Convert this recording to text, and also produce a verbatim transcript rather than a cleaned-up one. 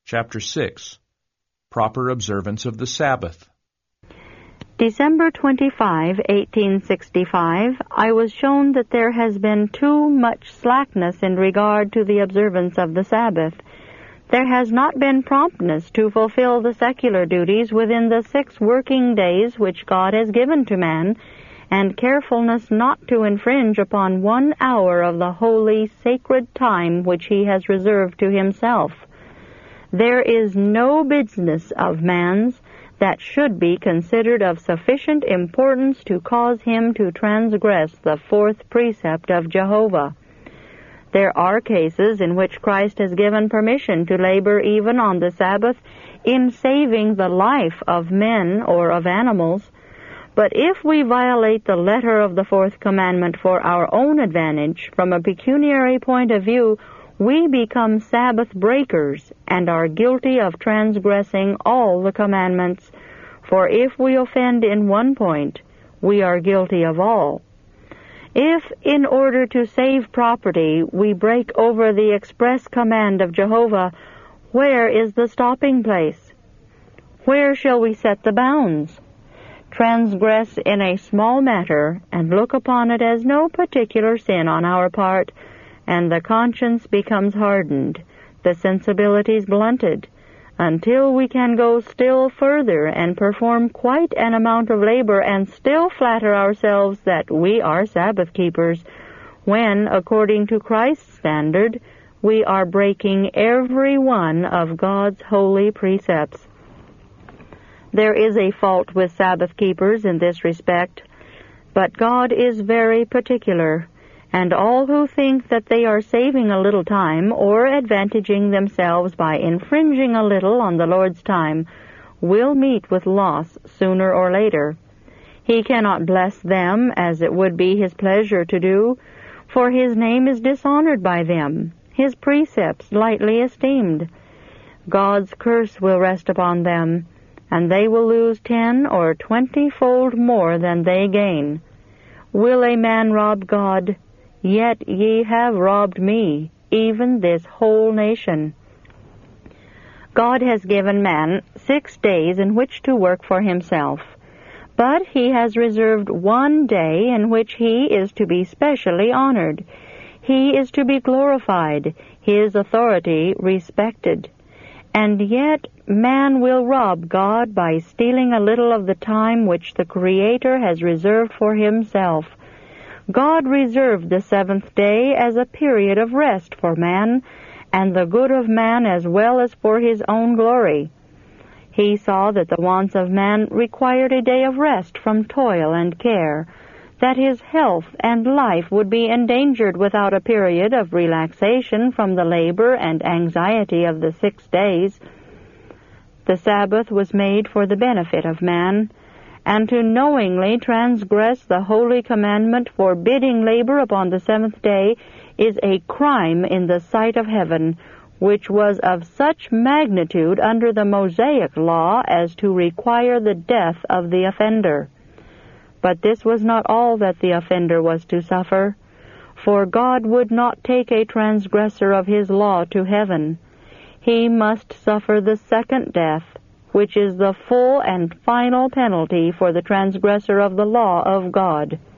Chapter six. Proper Observance of the Sabbath. December twenty-fifth, eighteen sixty-five, I was shown that there has been too much slackness in regard to the observance of the Sabbath. There has not been promptness to fulfill the secular duties within the six working days which God has given to man, and carefulness not to infringe upon one hour of the holy, sacred time which he has reserved to himself. There is no business of man's that should be considered of sufficient importance to cause him to transgress the fourth precept of Jehovah. There are cases in which Christ has given permission to labor even on the Sabbath in saving the life of men or of animals, but if we violate the letter of the fourth commandment for our own advantage, from a pecuniary point of view, we become Sabbath breakers and are guilty of transgressing all the commandments, for if we offend in one point, we are guilty of all. If, in order to save property, we break over the express command of Jehovah, where is the stopping place? Where shall we set the bounds? Transgress in a small matter, and look upon it as no particular sin on our part, and the conscience becomes hardened, the sensibilities blunted, until we can go still further and perform quite an amount of labor and still flatter ourselves that we are Sabbath keepers, when, according to Christ's standard, we are breaking every one of God's holy precepts. There is a fault with Sabbath keepers in this respect, but God is very particular, and all who think that they are saving a little time or advantaging themselves by infringing a little on the Lord's time will meet with loss sooner or later. He cannot bless them as it would be his pleasure to do, for his name is dishonored by them, his precepts lightly esteemed. God's curse will rest upon them, and they will lose ten or twenty-fold more than they gain. Will a man rob God? Yet ye have robbed me, even this whole nation. God has given man six days in which to work for himself, but he has reserved one day in which he is to be specially honored. He is to be glorified, his authority respected. And yet man will rob God by stealing a little of the time which the Creator has reserved for himself. God reserved the seventh day as a period of rest for man, and the good of man as well as for his own glory. He saw that the wants of man required a day of rest from toil and care, that his health and life would be endangered without a period of relaxation from the labor and anxiety of the six days. The Sabbath was made for the benefit of man, and to knowingly transgress the holy commandment forbidding labor upon the seventh day is a crime in the sight of heaven, which was of such magnitude under the Mosaic law as to require the death of the offender. But this was not all that the offender was to suffer, for God would not take a transgressor of his law to heaven. He must suffer the second death, which is the full and final penalty for the transgressor of the law of God.